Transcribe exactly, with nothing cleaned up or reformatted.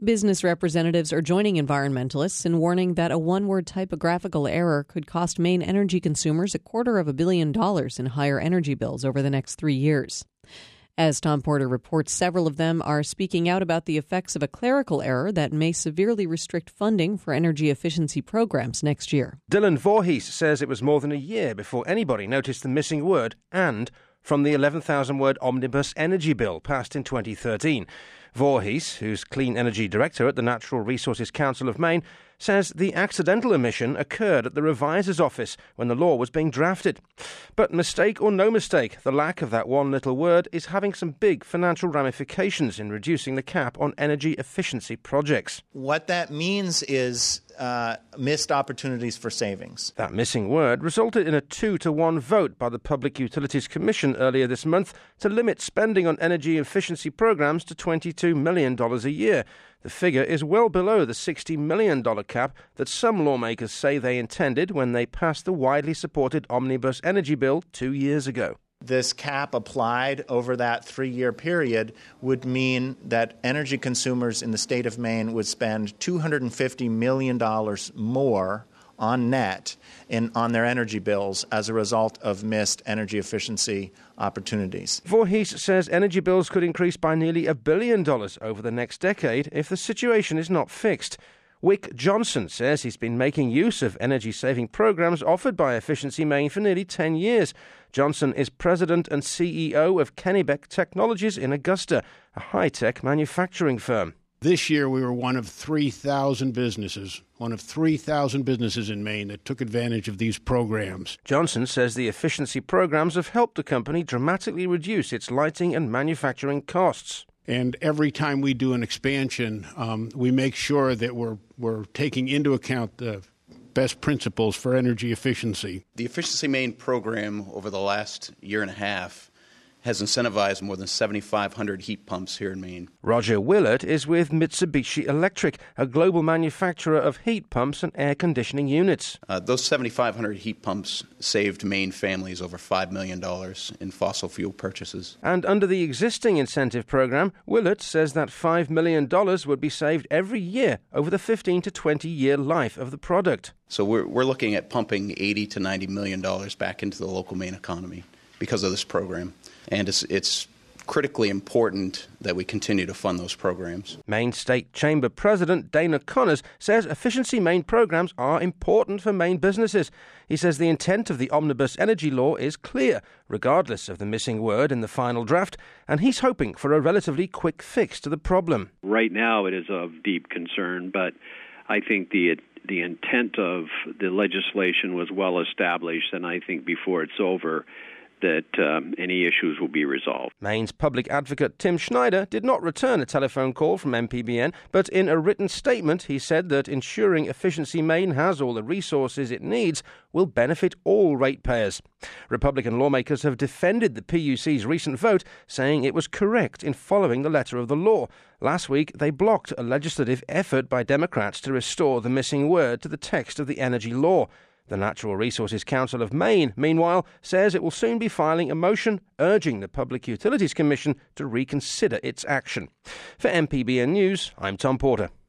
Business representatives are joining environmentalists in warning that a one-word typographical error could cost Maine energy consumers a quarter of a billion dollars in higher energy bills over the next three years. As Tom Porter reports, several of them are speaking out about the effects of a clerical error that may severely restrict funding for energy efficiency programs next year. Dylan Voorhees says it was more than a year before anybody noticed the missing word "and" from the eleven thousand word omnibus energy bill passed in twenty thirteen. Voorhees, who's Clean Energy Director at the Natural Resources Council of Maine, says the accidental omission occurred at the reviser's office when the law was being drafted. But mistake or no mistake, the lack of that one little word is having some big financial ramifications in reducing the cap on energy efficiency projects. What that means is uh, missed opportunities for savings. That missing word resulted in a two to one vote by the Public Utilities Commission earlier this month to limit spending on energy efficiency programs to twenty-two million dollars a year. The figure is well below the sixty million dollars cap that some lawmakers say they intended when they passed the widely supported Omnibus Energy Bill two years ago. This cap applied over that three-year period would mean that energy consumers in the state of Maine would spend two hundred fifty million dollars more on net in on their energy bills as a result of missed energy efficiency opportunities. Voorhees says energy bills could increase by nearly a billion dollars over the next decade if the situation is not fixed. Wick Johnson says he's been making use of energy-saving programs offered by Efficiency Maine for nearly ten years. Johnson is president and C E O of Kennebec Technologies in Augusta, a high-tech manufacturing firm. This year we were one of three thousand businesses, one of three thousand businesses in Maine that took advantage of these programs. Johnson says the efficiency programs have helped the company dramatically reduce its lighting and manufacturing costs. And every time we do an expansion, um, we make sure that we're we're taking into account the best principles for energy efficiency. The Efficiency Maine program over the last year and a half has incentivized more than seventy-five hundred heat pumps here in Maine. Roger Willett is with Mitsubishi Electric, a global manufacturer of heat pumps and air conditioning units. Uh, those seventy-five hundred heat pumps saved Maine families over five million dollars in fossil fuel purchases. And under the existing incentive program, Willett says that five million dollars would be saved every year over the fifteen to twenty year life of the product. So we're, we're looking at pumping eighty to ninety million dollars back into the local Maine economy because of this program. And it's, it's critically important that we continue to fund those programs. Maine State Chamber President Dana Connors says Efficiency Maine programs are important for Maine businesses. He says the intent of the Omnibus Energy Law is clear, regardless of the missing word in the final draft, and he's hoping for a relatively quick fix to the problem. Right now it is of deep concern, but I think the the intent of the legislation was well established, and I think before it's over, that um, any issues will be resolved. Maine's public advocate Tim Schneider did not return a telephone call from M P B N, but in a written statement he said that ensuring Efficiency Maine has all the resources it needs will benefit all ratepayers. Republican lawmakers have defended the P U C's recent vote, saying it was correct in following the letter of the law. Last week, they blocked a legislative effort by Democrats to restore the missing word to the text of the energy law. The Natural Resources Council of Maine, meanwhile, says it will soon be filing a motion urging the Public Utilities Commission to reconsider its action. For M P B N News, I'm Tom Porter.